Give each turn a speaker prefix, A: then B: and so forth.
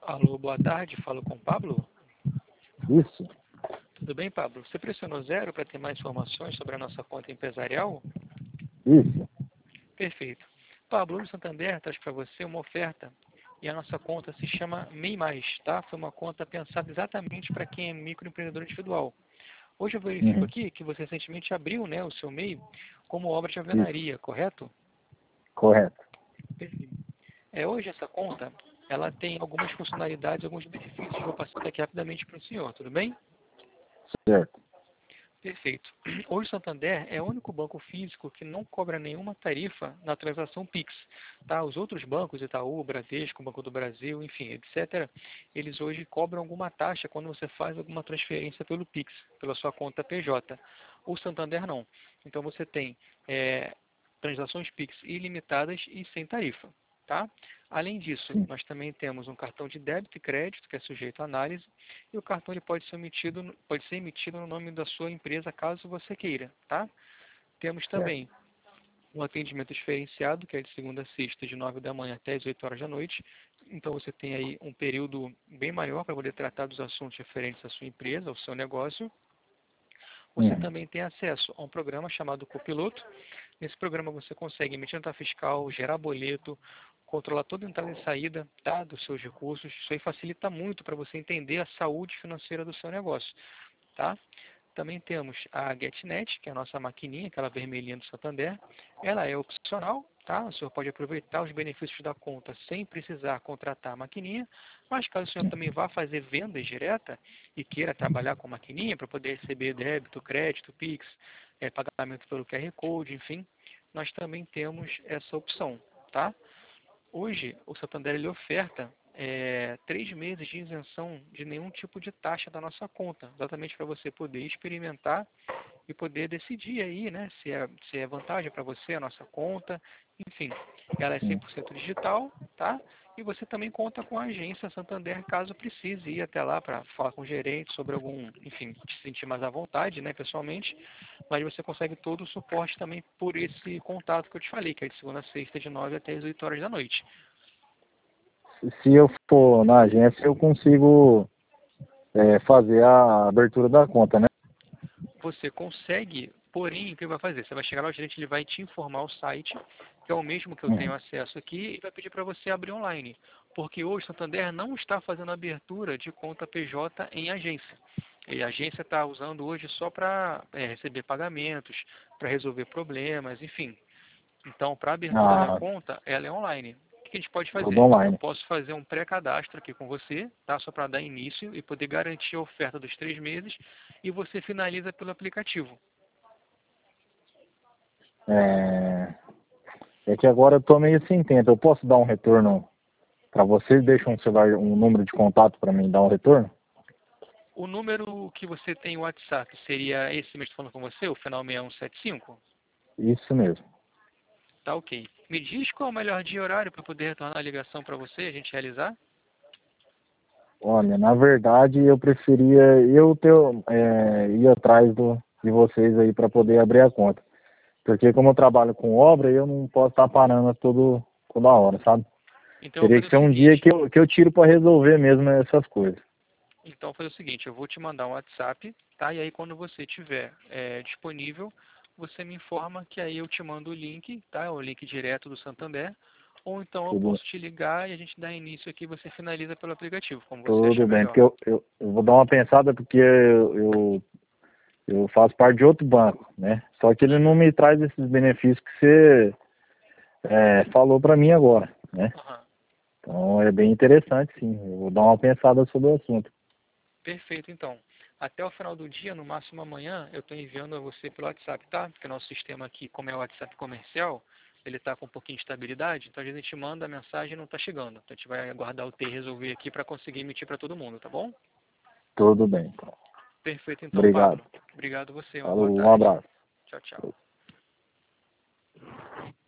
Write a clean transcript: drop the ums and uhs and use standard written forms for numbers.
A: Alô, boa tarde, falo com o Pablo.
B: Isso,
A: Tudo bem, Pablo? Você pressionou zero para ter mais informações sobre a nossa conta empresarial?
B: isso.
A: Perfeito. Pablo, o Santander traz para você uma oferta e a nossa conta se chama MEI Mais, tá? Foi uma conta pensada exatamente para quem é microempreendedor individual. Hoje eu verifico
B: Uhum,
A: aqui que você recentemente abriu, né, o seu MEI como obra de
B: isso,
A: alvenaria, correto?
B: correto.
A: Perfeito. Hoje essa conta, ela tem algumas funcionalidades, alguns benefícios que eu vou passar aqui rapidamente para o senhor, tudo bem?
B: Certo.
A: Perfeito. Hoje o Santander é o único banco físico que não cobra nenhuma tarifa na transação Pix. Tá? Os outros bancos, Itaú, Bradesco, Banco do Brasil, enfim, etc., eles hoje cobram alguma taxa quando você faz alguma transferência pelo Pix, pela sua conta PJ. O Santander não. Então você tem transações Pix ilimitadas e sem tarifa. Tá? Além disso,
B: Sim,
A: nós também temos um cartão de débito e crédito, que é sujeito à análise, e o cartão ele pode ser emitido no nome da sua empresa, caso você queira. Tá? Temos
B: certo.
A: também um atendimento diferenciado, que é de segunda a sexta, de 9 da manhã até as 8 horas da noite. Então você tem aí um período bem maior para poder tratar dos assuntos referentes à sua empresa, ao seu negócio. Você
B: Uhum,
A: também tem acesso a um programa chamado Copiloto. Nesse programa você consegue emitir nota fiscal, gerar boleto, controlar toda a entrada e saída, tá, dos seus recursos. Isso aí facilita muito para você entender a saúde financeira do seu negócio. Tá? Também temos a GetNet, que é a nossa maquininha, aquela vermelhinha do Santander. Ela é opcional, tá? O senhor pode aproveitar os benefícios da conta sem precisar contratar a maquininha, mas caso o senhor também vá fazer vendas direta e queira trabalhar com a maquininha para poder receber débito, crédito, Pix, pagamento pelo QR Code, enfim, nós também temos essa opção, tá? Hoje, o Santander ele oferta 3 meses de isenção de nenhum tipo de taxa da nossa conta, exatamente para você poder experimentar e poder decidir aí, né, se é vantagem para você a nossa conta, enfim, ela é
B: sim.
A: 100% digital, tá? E você também conta com a agência Santander caso precise ir até lá para falar com o gerente sobre algum, enfim, se sentir mais à vontade, né, pessoalmente, mas você consegue todo o suporte também por esse contato que eu te falei, que é de segunda a sexta, de 9 até as 8 horas da noite.
B: Se eu for na agência, eu consigo fazer a abertura da conta, né?
A: Você consegue, porém, o que vai fazer? Você vai chegar lá, o gerente ele vai te informar o site, que é o mesmo que eu tenho
B: Uhum.
A: acesso aqui, e vai pedir para você abrir online. Porque hoje o Santander não está fazendo abertura de conta PJ em agência. E a agência está usando hoje só para receber pagamentos, para resolver problemas, enfim. Então, para a abertura da
B: Ah,
A: conta, ela é online. O que a gente pode
B: tudo
A: fazer? Eu
B: online.
A: posso fazer um pré-cadastro aqui com você, tá? Só para dar início e poder garantir a oferta dos 3 meses e você finaliza pelo aplicativo.
B: É, é que agora eu tô meio sem tempo. Eu posso dar um retorno para vocês? Deixa um celular, um número de contato para mim dar um retorno?
A: O número que você tem no WhatsApp seria esse mesmo que falando com você, o final 6175?
B: Isso mesmo.
A: Tá ok. Me diz qual é o melhor dia e horário para poder retornar a ligação para você, a gente realizar?
B: Olha, na verdade, eu preferia ir atrás de vocês aí para poder abrir a conta. Porque como eu trabalho com obra, eu não posso estar parando toda hora, sabe?
A: Então eu vou
B: Teria
A: fazer
B: que
A: o
B: ser um dia
A: seguinte.
B: que eu tiro para resolver mesmo essas coisas.
A: Então, vou fazer o seguinte, eu vou te mandar um WhatsApp, tá? E aí, quando você tiver disponível, você me informa que aí eu te mando o link, tá? O link direto do Santander. Ou então eu
B: Tudo,
A: posso te ligar e a gente dá início aqui e você finaliza pelo aplicativo, como você achar
B: tudo bem,
A: melhor.
B: porque eu vou dar uma pensada porque eu faço parte de outro banco, né? Só que ele não
A: Uhum.
B: me traz esses benefícios que você falou para mim agora, né?
A: Aham.
B: Então é bem interessante, sim. Eu vou dar uma pensada sobre o assunto.
A: Perfeito, então. Até o final do dia, no máximo amanhã, eu estou enviando a você pelo WhatsApp, tá? Porque o nosso sistema aqui, como é o WhatsApp comercial, ele está com um pouquinho de estabilidade, então a gente manda a mensagem e não está chegando. Então a gente vai aguardar o T resolver aqui para conseguir emitir para todo mundo, tá bom?
B: Tudo bem, então.
A: Perfeito, então,
B: Obrigado.
A: Pablo. Obrigado a você, uma boa
B: Falou, um
A: tarde.
B: abraço.
A: Tchau, tchau.